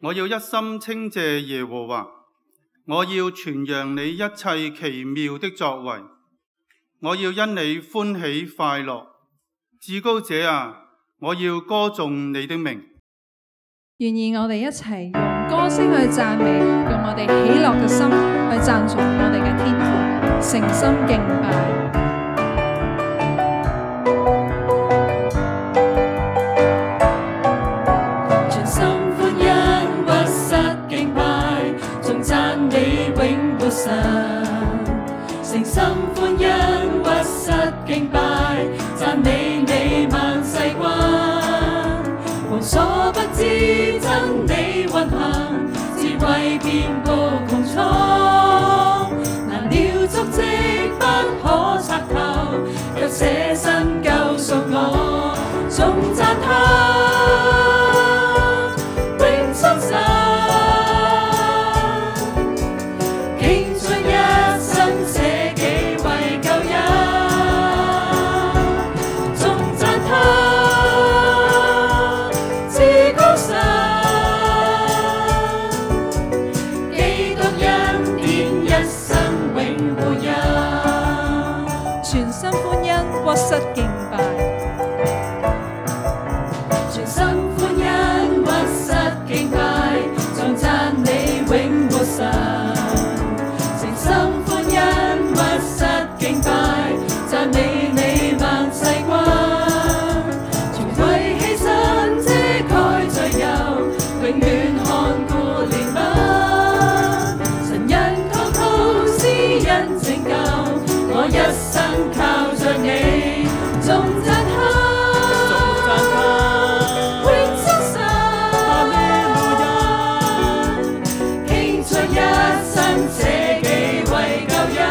我要一心稱謝耶和華，我要傳揚你一切奇妙的作為，我要因你歡喜快樂。至高者啊，我要歌頌你的名。 願意我哋一齊用歌聲去讚美，用我哋喜樂嘅心去讚頌我哋嘅天父，誠心敬拜。 全心歡欣，屈膝敬拜，頌讚你永活神。誠心歡欣，屈膝敬拜，讚美你萬世君。無所不知真理運行，智慧遍布穹蒼。難料足跡不可測透，卻捨身救贖我，頌讚他。 屈膝敬拜， 全心歡欣，屈膝敬拜，頌讚你永活神。誠心歡欣，屈膝敬拜，讚美你萬世君。全為犧牲遮蓋罪疚，永遠看顧憐憫。神因滔滔施恩拯救，我一生靠着你。頌讚他，永生神，哈利路亞，傾出一生捨己為救恩。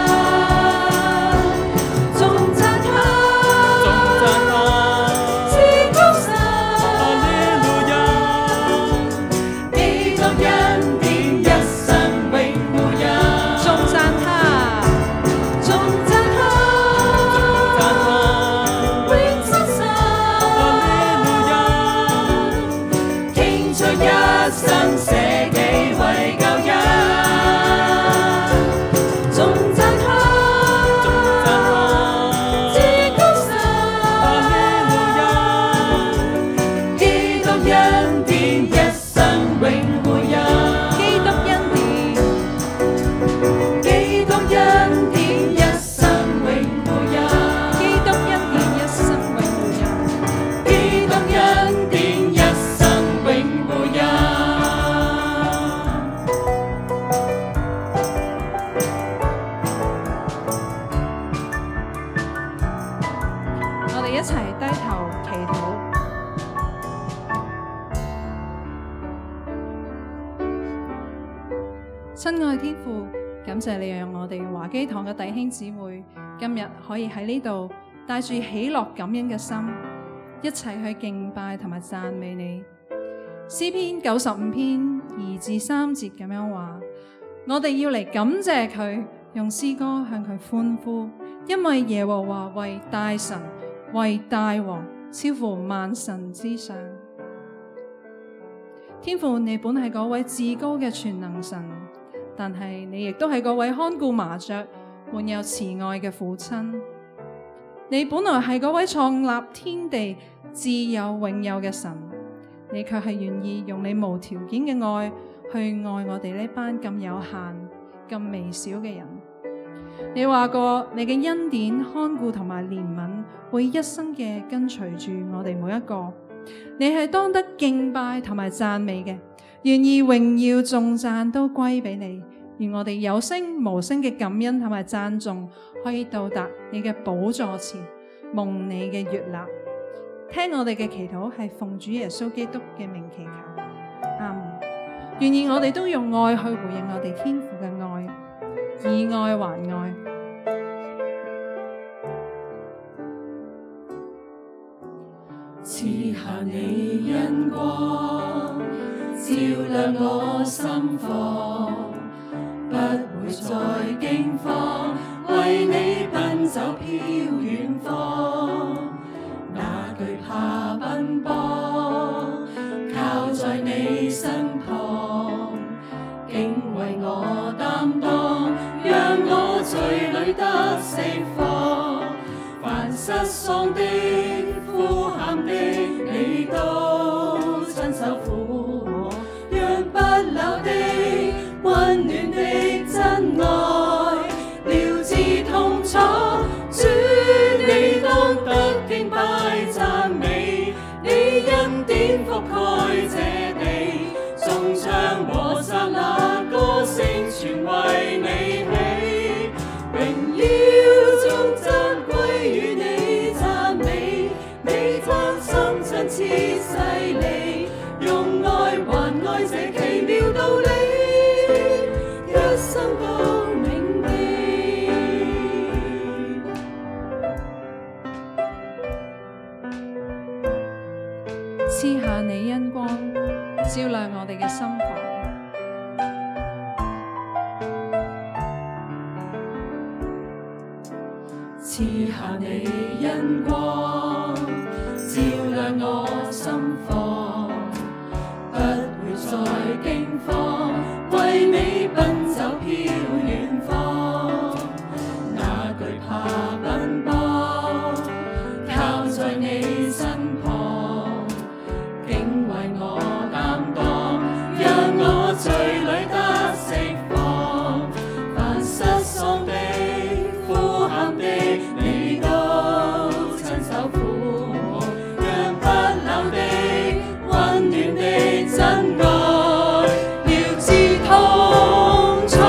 頌讚他，至高神，哈利路亞，基督恩典一生永護人。 頌讚他， 頌讚他。一生捨己為救恩，頌讚他，至高神，哈利路亞，基督恩典一生永護人，基督恩典，基督恩典一生永護人，基督恩典一生永護人，基督恩典一生永護人。 一齊低頭祈禱。親愛天父，感謝你讓我哋華基堂嘅弟兄姊妹今日可以喺呢度帶住喜樂感恩嘅心，一齊去敬拜同埋讚美你。詩篇95篇2至3節咁樣話，我哋要嚟感謝佢，用詩歌向佢歡呼，因為耶和華為大神，為大王，超乎萬神之上。天父，你本係嗰位至高嘅全能神，但係你亦都係嗰位看顧麻雀、滿有慈愛嘅父親。你本來係嗰位創立天地、自有永有嘅神，你卻係願意用你無條件嘅愛去愛我哋呢班咁有限、咁微小嘅人。你話過，你嘅恩典、看顧同埋憐憫會一生嘅跟隨住我哋每一個。你係當得敬拜同埋讚美嘅，願意榮耀頌讚都歸俾你。願我哋有聲無聲嘅感恩同埋讚頌，可以到達你嘅寶座前，蒙你嘅悅納。聽我哋嘅祈禱係奉主耶穌基督嘅名祈求，阿們。願意我哋都用愛去回應我哋天父嘅愛，以愛還愛。 賜下你恩光，照亮我心房，不會再驚慌，為你奔走飄遠方，哪懼怕奔波，靠在你身旁。 喪的、呼喊的，你都親手撫摸，讓不朽的、溫暖的真愛療治痛楚。主，你當得敬拜讚美，你恩典覆蓋這地，頌唱和撒那歌聲全為你起，榮耀頌讚歸於你讚美，你關心親切細膩，用愛還愛這奇妙道理，一生都銘記。 賜下你恩光，照亮我哋嘅心房。 賜下你恩光，照亮我心房，不會再驚慌，為你奔走飄遠方，哪懼怕奔波，靠在你身旁，竟為我擔當，讓我罪裏得釋放，凡失喪的、呼喊的，你都親手撫摸，讓不朽的、溫暖的真愛療治痛楚。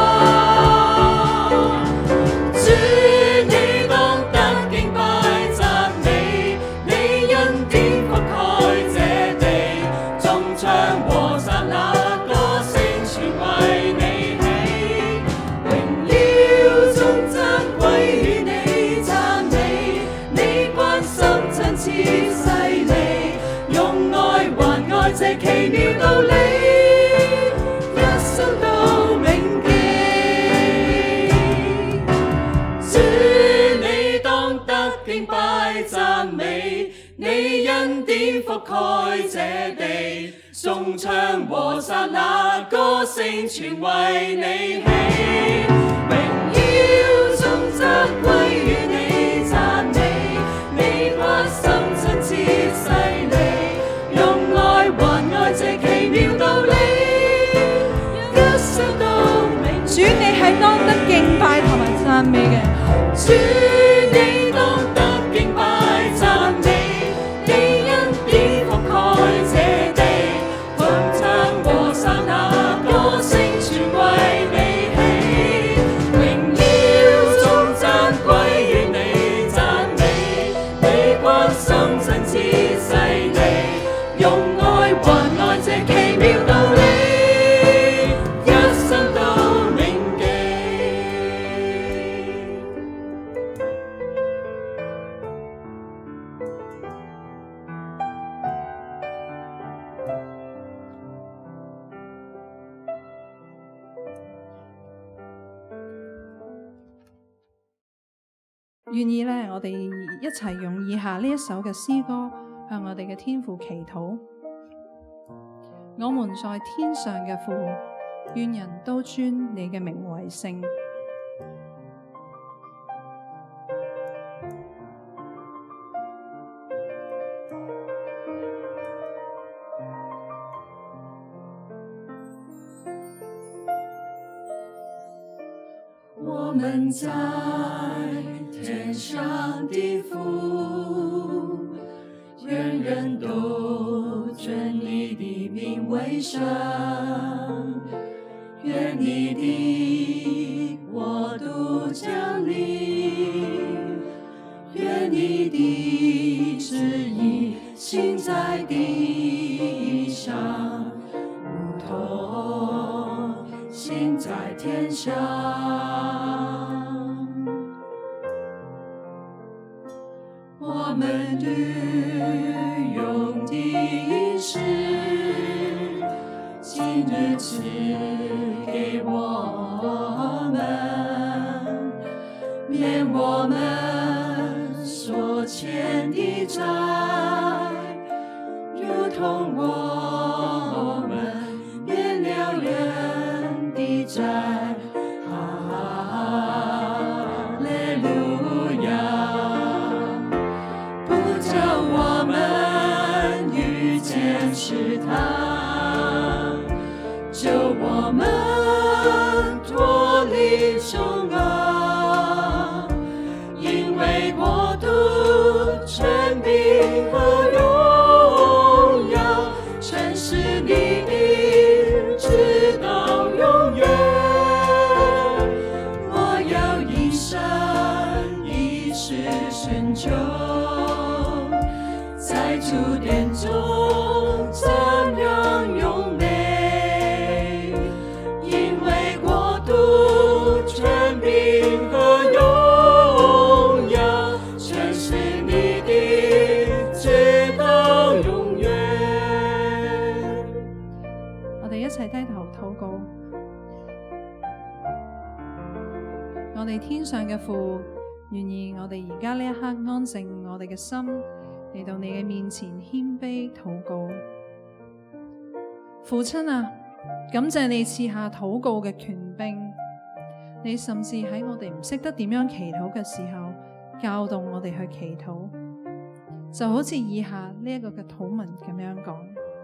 主，你當得敬拜讚美，你恩典覆蓋這地，頌唱和撒那歌聲全為你起，榮耀頌讚歸於你讚美，你關心親切細膩，用愛還愛這奇妙道理，一生都銘記。主，你當得敬拜讚美，你恩典覆蓋這地，頌唱和撒那歌聲全為你起，榮耀頌讚歸於你讚美，你關心親切細膩，用愛還愛這奇妙道理，一生都銘記。 主，你係當得敬拜同埋讚美嘅。 主，你當得敬拜讚美，你恩典覆蓋這地，頌唱和撒那歌聲全為你起，榮耀頌讚歸於你讚美，你關心親切細膩，用愛還愛這奇妙道理，一生都銘記。 願意呢，我哋一齊用以下呢一首嘅詩歌，向我哋嘅天父祈禱。我們在天上嘅父，願人都尊你嘅名為聖。 我們在天上的父，願人都尊你的名為聖，願你的國度降臨，願你的旨意行在地上，如同行在天上。我們日用的飲食，今日賜給我們，免我們所欠的債，如同我們免了人的債。哈利路亞。 他，救我们脱离凶恶，因为国度、权柄和荣耀全是你的，直到永远。我要一生一世寻求，在主殿中瞻仰咏美，因为国度、权柄和荣耀全是你的，直到永远。 我哋一齊低頭禱告。我哋天上嘅父，願意我哋而家呢一刻安靜我哋嘅心，嚟到你嘅面前謙卑禱告。父親啊，感謝你賜下禱告嘅權柄，你甚至喺我哋唔識得點樣祈禱嘅時候，教導我哋去祈禱，就好似以下呢一個嘅禱文咁樣講：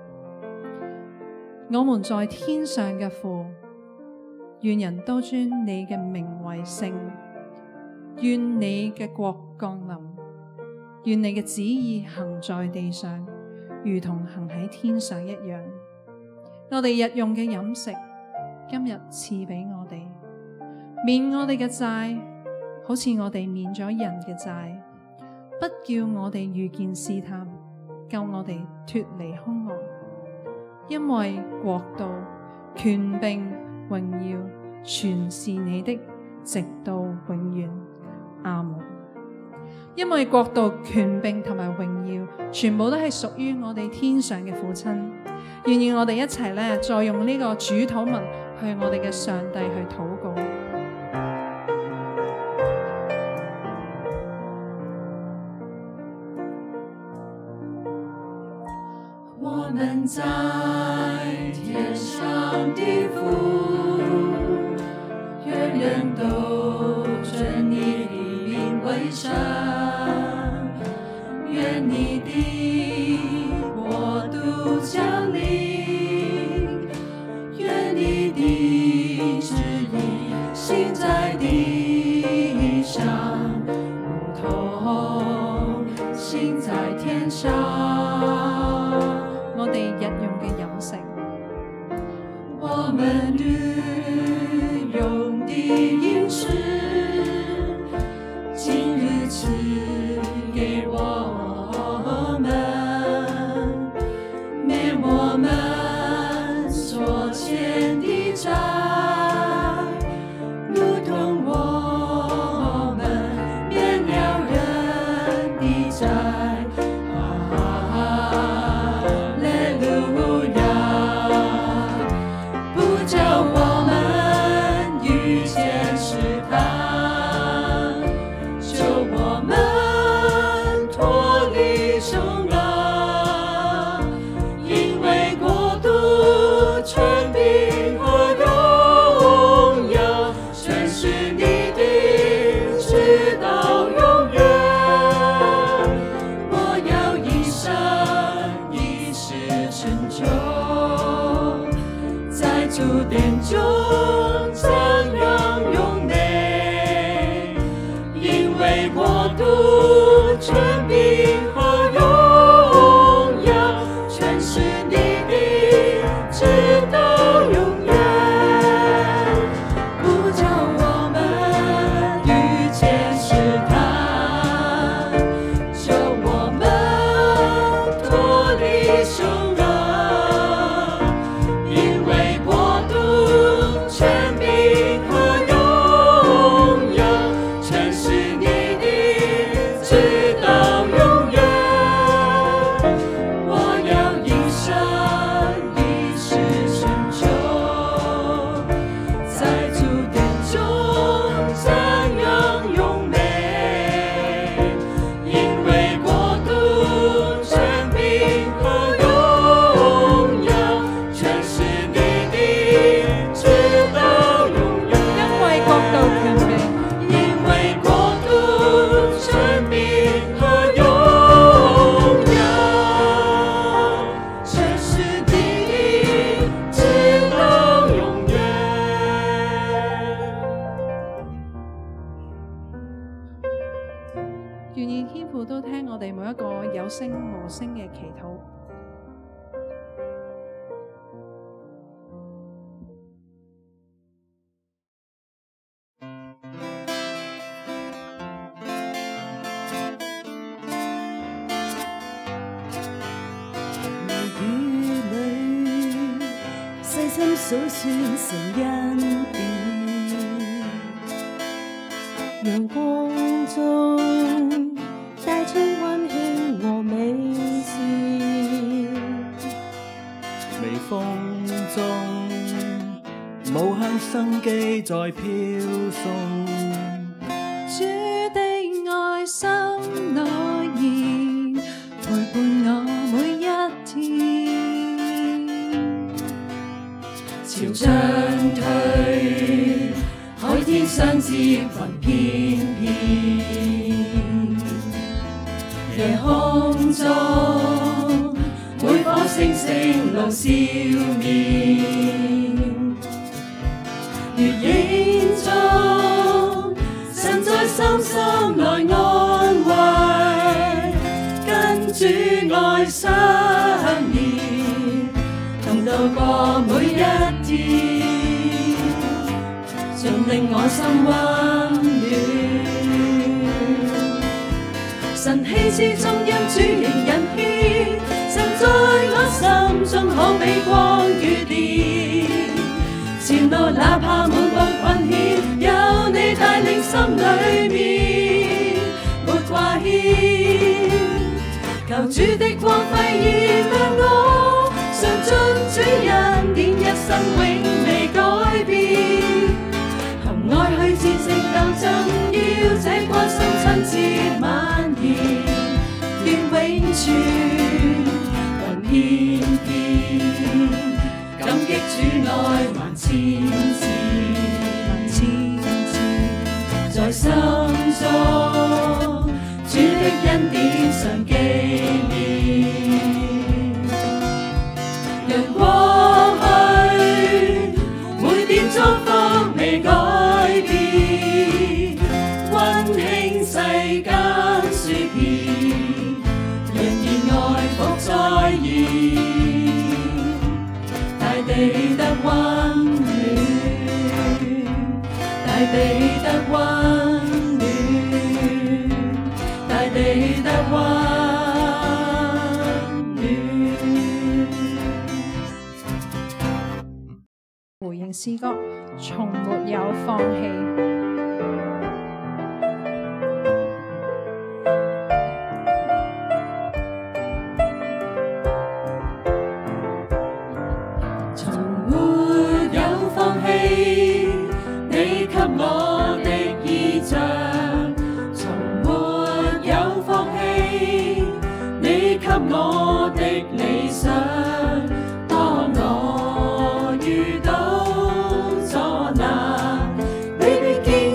我們在天上嘅父，願人都尊你嘅名為聖，願你嘅國降臨，願你嘅旨意行在地上，如同行喺天上一樣。我哋日用嘅飲食，今日賜俾我哋，免我哋嘅債，好似我哋免咗人嘅債，不叫我哋遇見試探，救我哋脫離兇惡。因為國度、權柄、榮耀，全是你的，直到永遠。阿門。因為國度、權柄同埋榮耀，全部都係屬於我哋天上嘅父親。願意我哋一齊咧，再用呢個主禱文去我哋嘅上帝去禱告。 我們在天上的父，願人都尊你的名為聖，願你的國度降臨，願你的旨意行在地上，如同行在天上。 我哋日用嘅飲食， 我們日用的飲食，今日賜給我們，免我們所欠的債，如同我們免了人的債。主殿中瞻仰咏美，因為國度、權柄和榮耀全是你的，直到永遠。不叫我們遇見試探，救我們脫離兇惡。全禱。 細心數算成恩典，陽光中帶出溫馨和美善， 微風中無限生機在飄送， 主的愛心諾言陪伴我每一天。 潮漲退，海天相接雲翩翩，夜空中每顆星星露笑面，月影中神在深深來安慰，跟主愛相連，同渡過每一天，盡令我心溫暖。神氣之中因主形人牽，神在我心中可比光與電。前路哪怕滿布困險，有你帶領心裏面沒掛牽。求主的光輝燃亮我，常盡主恩典，一生永未改變。含愛去戰勝鬥爭，要這關心親切蔓延，願永存雲翩翩。感激主愛還千次，在心中主的恩典常紀念。陽光去，每點祝福未改變，溫馨世間樹片，讓熱愛復再現，大地得溫暖，大地得溫暖，大地得溫暖。 回應詩歌，從沒有放棄。 我的意象，從沒有放棄，你給我的理想。當我遇到阻難，你必堅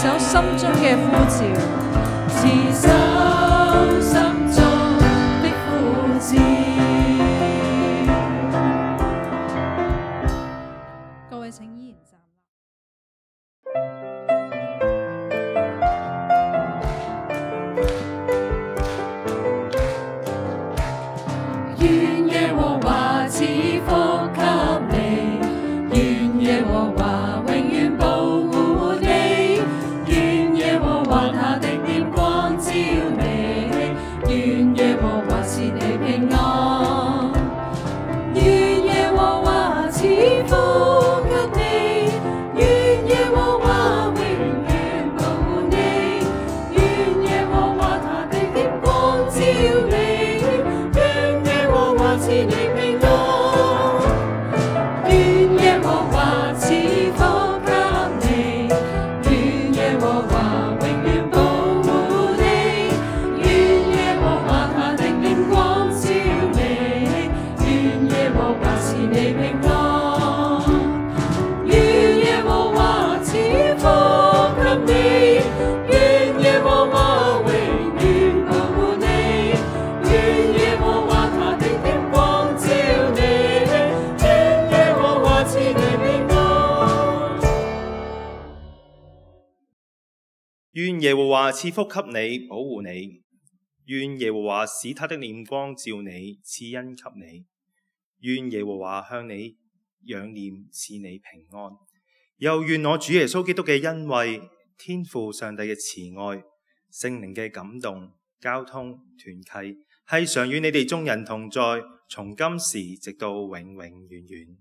守心中嘅呼召， 持守心中的呼召。 各位請依然站立。 願耶和華賜福給你，願耶和華永遠保護你，願耶和華他的臉光照你，願耶和華賜你平安，願耶和華賜福給你，願耶和華永遠保護你，願耶和華他的臉光照你。賜你平安，願耶和華賜福給你，願耶和華永遠保護你，願耶和華他的臉光照你，願耶和華賜你平安，願耶和華賜福給你，願耶和華永遠保護你，願耶和華他的願耶和華賜福給你，保護你；願耶和華使他的臉光照你，賜恩給你；願耶和華向你仰臉，賜你平安。又願我主耶穌基督嘅恩惠、天父上帝嘅慈愛、聖靈嘅感動、交通、團契，係常與你哋眾人同在，從今時直到永永遠遠。